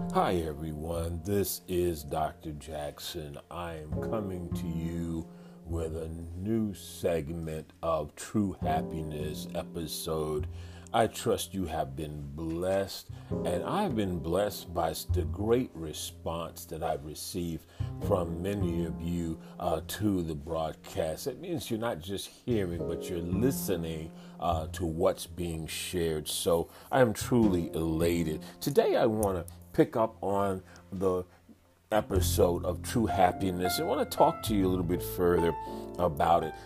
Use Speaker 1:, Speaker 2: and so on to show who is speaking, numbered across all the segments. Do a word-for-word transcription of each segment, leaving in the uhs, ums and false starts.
Speaker 1: Hi everyone, this is Doctor Jackson. I am coming to you with a new segment of True Happiness episode. I trust you have been blessed, and I've been blessed by the great response that I've received from many of you uh, to the broadcast. It means you're not just hearing, but you're listening uh, to what's being shared. So I am truly elated. Today I want to pick up on the episode of True Happiness. I want to talk to you a little bit further about it.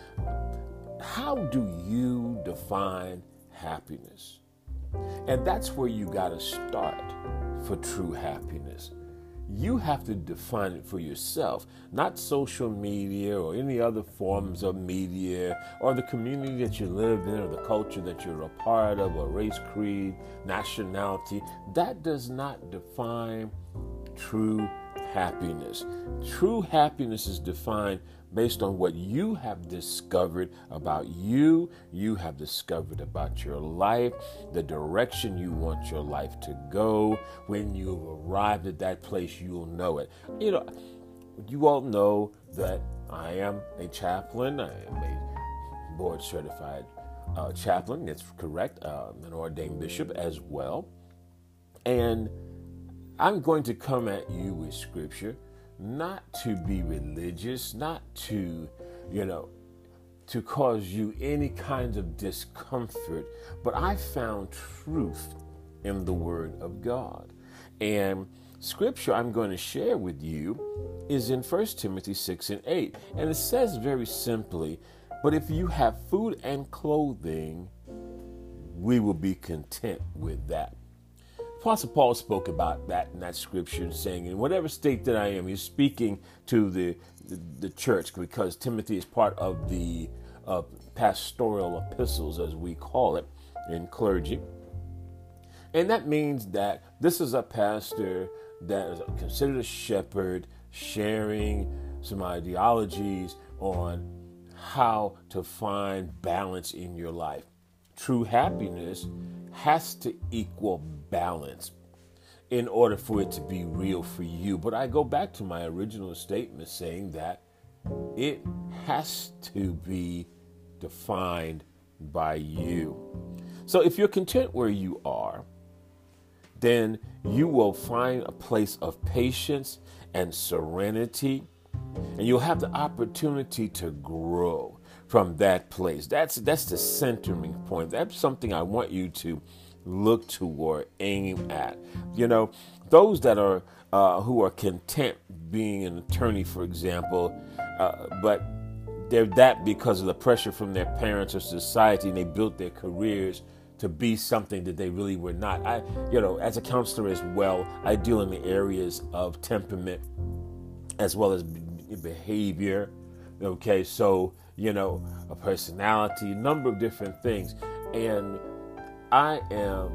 Speaker 1: How do you define happiness? And that's where you got to start for true happiness. You have to define it for yourself, not social media or any other forms of media or the community that you live in or the culture that you're a part of, or race, creed, nationality. That does not define true happiness. True happiness is defined based on what you have discovered about you, you have discovered about your life, the direction you want your life to go. When you've arrived at that place, you'll know it. You know, you all know that I am a chaplain. I am a board certified uh, chaplain. That's correct. Uh, an ordained bishop as well. And I'm going to come at you with scripture, not to be religious, not to, you know, to cause you any kind of discomfort, but I found truth in the Word of God. And scripture I'm going to share with you is in First Timothy six and eight. And it says very simply, but if you have food and clothing, we will be content with that. Apostle Paul spoke about that in that scripture, saying, in whatever state that I am, he's speaking to the the, the church, because Timothy is part of the uh, pastoral epistles, as we call it, in clergy. And that means that this is a pastor that is considered a shepherd, sharing some ideologies on how to find balance in your life. True happiness has to equal balance in order for it to be real for you. But I go back to my original statement saying that it has to be defined by you. So if you're content where you are, then you will find a place of patience and serenity, and you'll have the opportunity to grow from that place. That's that's the centering point. That's something I want you to look toward, aim at. You know, those that are uh, who are content being an attorney, for example, uh, but they're that because of the pressure from their parents or society, and they built their careers to be something that they really were not. I, you know, as a counselor as well, I deal in the areas of temperament as well as behavior. Okay, so, you know, a personality, a number of different things. And I am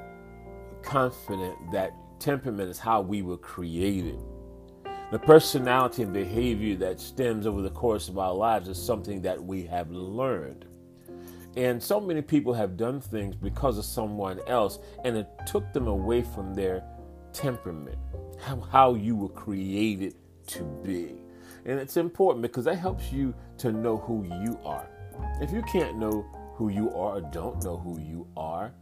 Speaker 1: confident that temperament is how we were created. The personality and behavior that stems over the course of our lives is something that we have learned. And so many people have done things because of someone else, and it took them away from their temperament, how, how you were created to be. And it's important because that helps you to know who you are. If you can't know who you are or don't know who you are,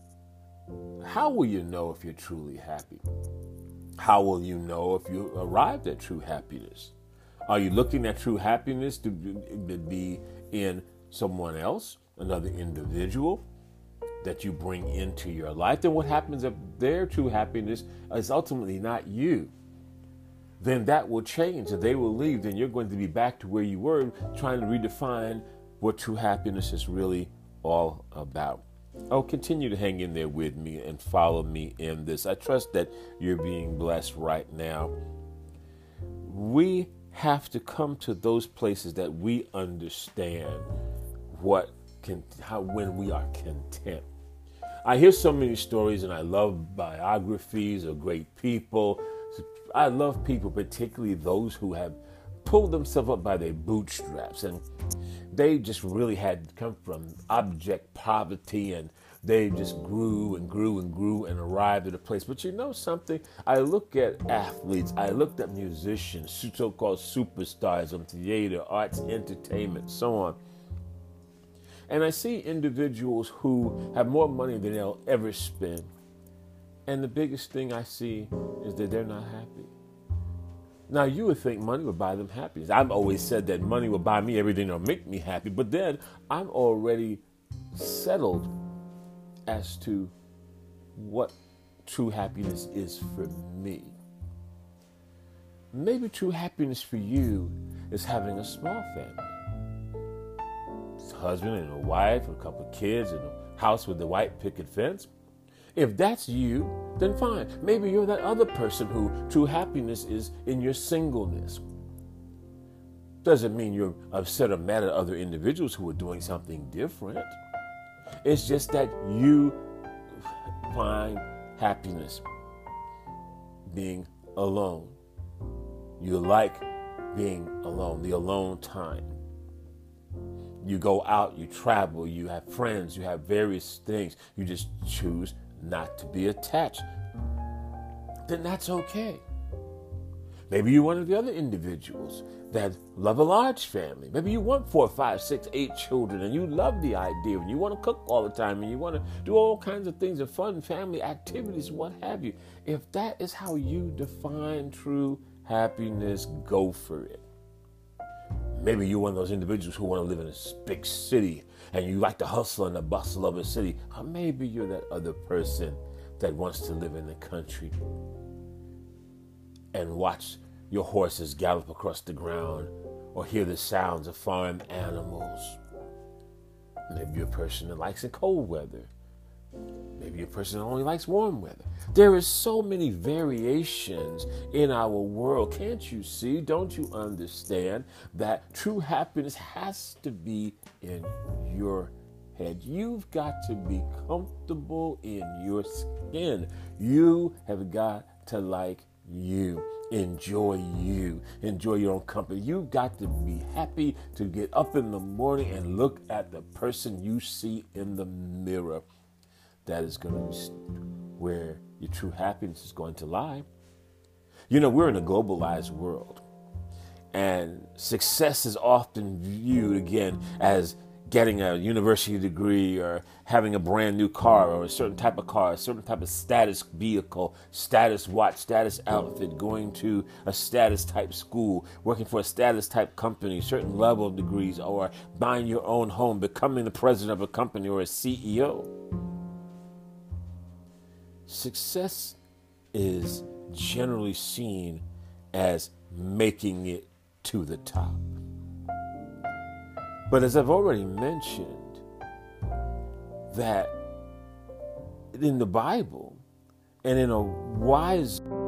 Speaker 1: how will you know if you're truly happy? How will you know if you arrived at true happiness? Are you looking at true happiness to be in someone else, another individual that you bring into your life? Then what happens if their true happiness is ultimately not you? Then that will change and they will leave. Then you're going to be back to where you were, trying to redefine what true happiness is really all about. Oh, continue to hang in there with me and follow me in this. I trust that you're being blessed right now. We have to come to those places that we understand what can, how, when we are content. I hear so many stories, and I love biographies of great people. I love people, particularly those who have pulled themselves up by their bootstraps. And they just really had come from abject poverty, and they just grew and grew and grew and arrived at a place. But you know something? I look at athletes, I looked at musicians, so-called superstars on theater, arts, entertainment, so on. And I see individuals who have more money than they'll ever spend. And the biggest thing I see is that they're not happy. Now, you would think money would buy them happiness. I've always said that money will buy me everything that'll make me happy. But then I'm already settled as to what true happiness is for me. Maybe true happiness for you is having a small family. It's a husband and a wife, and a couple of kids, and a house with the white picket fence. If that's you, then fine. Maybe you're that other person who true happiness is in your singleness. Doesn't mean you're upset or mad at other individuals who are doing something different. It's just that you find happiness being alone. You like being alone, the alone time. You go out, you travel, you have friends, you have various things. You just choose not to be attached. Then that's okay. Maybe you're one of the other individuals that love a large family. Maybe you want four, five, six, eight children, and you love the idea, and you want to cook all the time, and you want to do all kinds of things and fun family activities, what have you. If that is how you define true happiness, go for it. Maybe you're one of those individuals who want to live in a big city, and you like the hustle and the bustle of a city. Or maybe you're that other person that wants to live in the country and watch your horses gallop across the ground or hear the sounds of farm animals. Maybe you're a person that likes the cold weather. Maybe you're a person that only likes warm weather. There is so many variations in our world. Can't you see? Don't you understand that true happiness has to be in your head? You've got to be comfortable in your skin. You have got to like you. Enjoy you. Enjoy your own company. You've got to be happy to get up in the morning and look at the person you see in the mirror. That is going to be where your true happiness is going to lie. You know, we're in a globalized world, and success is often viewed, again, as getting a university degree or having a brand new car or a certain type of car, a certain type of status vehicle, status watch, status outfit, going to a status type school, working for a status type company, certain level of degrees, or buying your own home, becoming the president of a company or a C E O. Success is generally seen as making it to the top. But as I've already mentioned, that in the Bible and in a wise